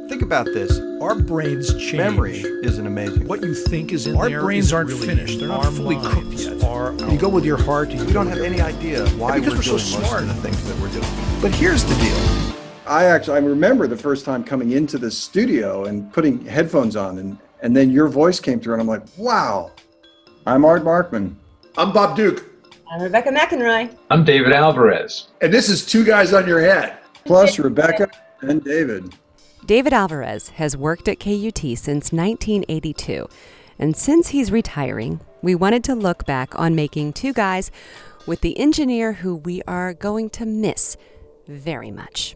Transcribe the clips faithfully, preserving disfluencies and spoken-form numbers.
Think about this. Our brains change. Memory isn't amazing. What you think is in Our there brains is aren't really finished. They're not our fully minds cooked yet. Are, you go with your heart. You We don't have any idea why because we're we're so doing smart. most of the things that we're doing. But here's the deal. I actually, I remember the first time coming into the studio and putting headphones on, and, and then your voice came through, and I'm like, wow, I'm Art Markman. I'm Bob Duke. I'm Rebecca McEnroy. I'm David Alvarez. And this is Two Guys on Your Head. Plus Rebecca and David. David Alvarez has worked at K U T since nineteen eighty-two. And since he's retiring, we wanted to look back on making Two Guys with the engineer who we are going to miss very much.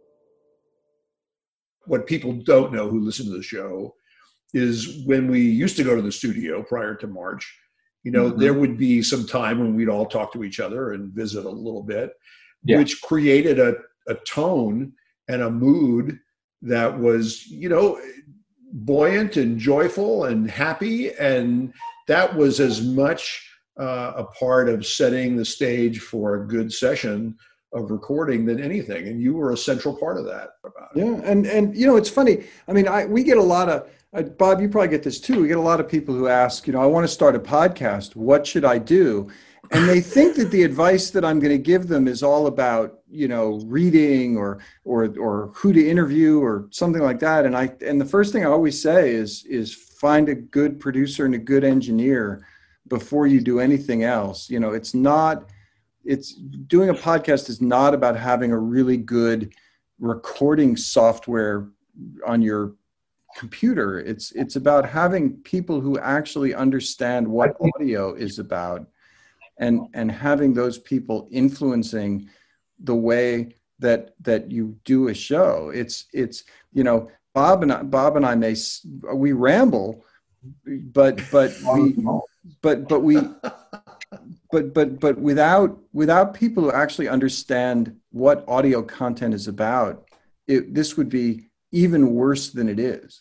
What people don't know who listen to the show is when we used to go to the studio prior to March, you know, mm-hmm. there would be some time when we'd all talk to each other and visit a little bit, yeah. which created a, a tone and a mood that was, you know, buoyant and joyful and happy. And that was as much uh, a part of setting the stage for a good session of recording than anything. And you were a central part of that. About it. Yeah. And, and, you know, it's funny. I mean, I, we get a lot of, uh, Bob, you probably get this too. We get a lot of people who ask, you know, I want to start a podcast. What should I do? And they think that the advice that I'm going to give them is all about, you know, reading or, or, or who to interview or something like that. And I, and the first thing I always say is, is find a good producer and a good engineer before you do anything else. You know, it's not, it's doing a podcast is not about having a really good recording software on your computer. It's, it's about having people who actually understand what audio is about. And, and having those people influencing the way that that you do a show. It's it's you know Bob and I, Bob and I may we ramble, but but we but but we but but but without without people who actually understand what audio content is about, it, this would be even worse than it is.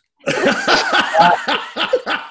I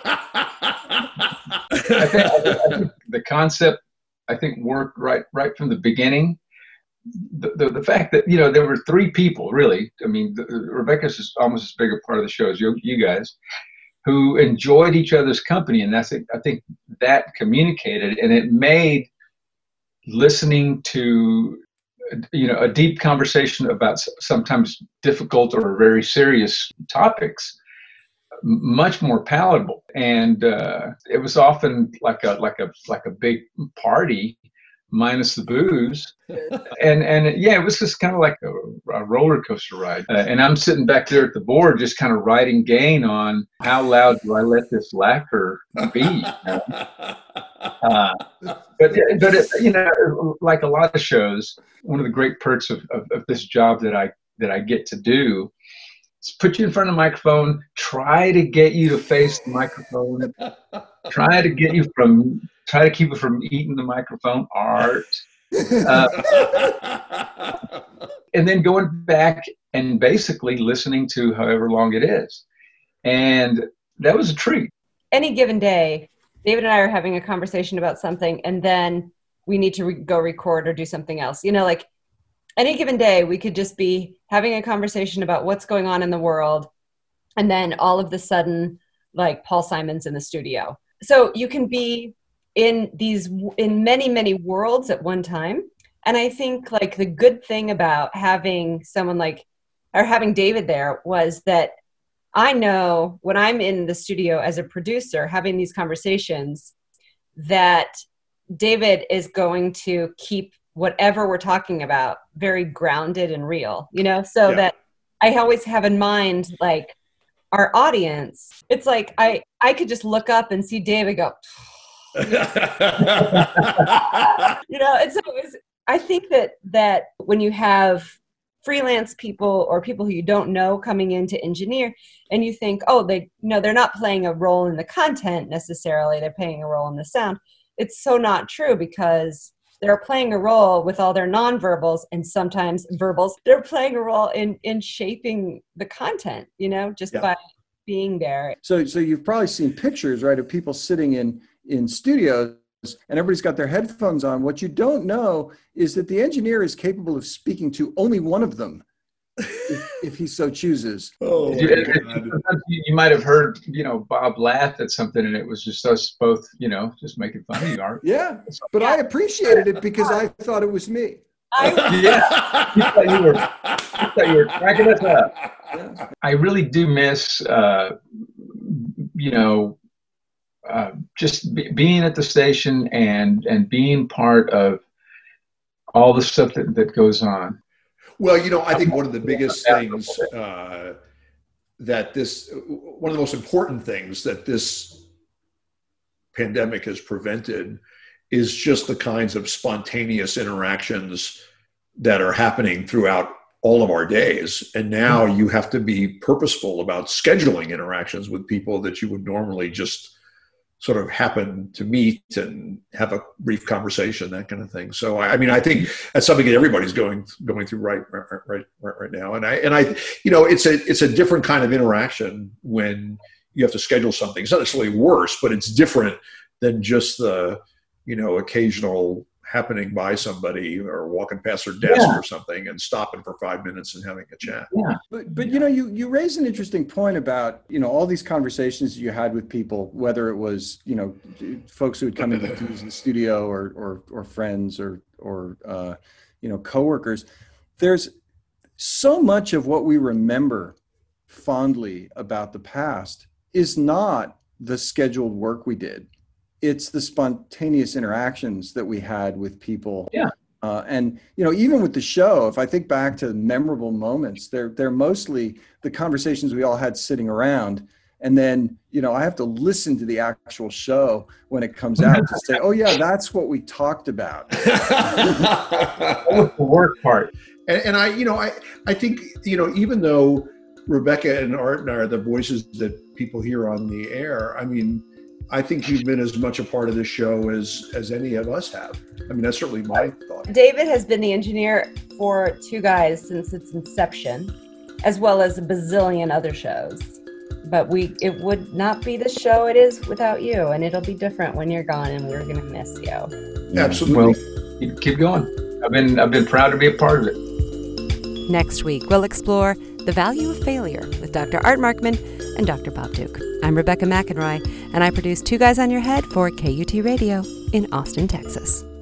think, I think the concept. I think worked right right from the beginning. The, the the fact that, you know, there were three people, really. I mean, the, Rebecca's is almost as big a part of the show as you, you guys, who enjoyed each other's company. And that's, I think that communicated, and it made listening to, you know, a deep conversation about sometimes difficult or very serious topics much more palatable. And uh, it was often like a like a like a big party minus the booze. and and yeah, it was just kind of like a, a roller coaster ride. Uh, and I'm sitting back there at the board just kind of riding gain on how loud do I let this laughter be. You know? uh, but but it, you know, like a lot of shows, one of the great perks of, of, of this job that I that I get to do, put you in front of the microphone, try to get you to face the microphone, try to get you from, try to keep it from eating the microphone, Art. Uh, and then going back and basically listening to however long it is. And that was a treat. Any given day, David and I are having a conversation about something, and then we need to re- go record or do something else. You know, like, any given day, we could just be having a conversation about what's going on in the world, and then all of the sudden, like, Paul Simon's in the studio. So you can be in these, in many, many worlds at one time. And I think, like, the good thing about having someone like, or having David there was that I know when I'm in the studio as a producer having these conversations that David is going to keep whatever we're talking about very grounded and real, you know, so yeah. that I always have in mind, like, our audience. It's like, I, I could just look up and see David go, you know, and so it was, I think that, that when you have freelance people or people who you don't know coming in to engineer, and you think, oh, they, no, they're not playing a role in the content necessarily. They're playing a role in the sound. It's so not true, because they're playing a role with all their nonverbals and sometimes verbals. They're playing a role in, in shaping the content, you know, just yeah. by being there. So, so you've probably seen pictures, right, of people sitting in, in studios and everybody's got their headphones on. What you don't know is that the engineer is capable of speaking to only one of them if, if he so chooses. Oh, You, my God. sometimes you you might have heard, you know, Bob laugh at something, and it was just us both, you know, just making fun of you, Art. Yeah, but I appreciated it because I thought it was me. I, Yeah, you thought you were, you thought you were cracking us up. Yeah. I really do miss, uh, you know, uh, just be, being at the station and and being part of all the stuff that, that goes on. Well, you know, I think one of the biggest things uh, that this, one of the most important things that this pandemic has prevented is just the kinds of spontaneous interactions that are happening throughout all of our days. And now you have to be purposeful about scheduling interactions with people that you would normally just sort of happen to meet and have a brief conversation, that kind of thing. So, I, I mean, I think that's something that everybody's going going through right, right, right, right, right now. And I, and I, you know, it's a it's a different kind of interaction when you have to schedule something. It's not necessarily worse, but it's different than just the, you know, occasional happening by somebody or walking past their desk Yeah. or something and stopping for five minutes and having a chat. Yeah. But but you know, you you raise an interesting point about, you know, all these conversations you had with people, whether it was, you know, folks who would come into the studio or or or friends or or uh, you know, coworkers. There's so much of what we remember fondly about the past is not the scheduled work we did. It's the spontaneous interactions that we had with people. Yeah. Uh, and, you know, even with the show, if I think back to memorable moments, they're, they're mostly the conversations we all had sitting around. And then, you know, I have to listen to the actual show when it comes out to say, oh, yeah, that's what we talked about. That was the work part. And, and I, you know, I, I think, you know, even though Rebecca and Art and I are the voices that people hear on the air, I mean, I think you've been as much a part of this show as as any of us have. I mean, that's certainly my thought. David has been the engineer for Two Guys since its inception, as well as a bazillion other shows. But we, it would not be the show it is without you, and it'll be different when you're gone, and we're going to miss you. Absolutely. Well, keep, keep going. I've been I've been proud to be a part of it. Next week, we'll explore the value of failure with Doctor Art Markman and Doctor Bob Duke. I'm Rebecca McEnroy, and I produce Two Guys on Your Head for K U T Radio in Austin, Texas.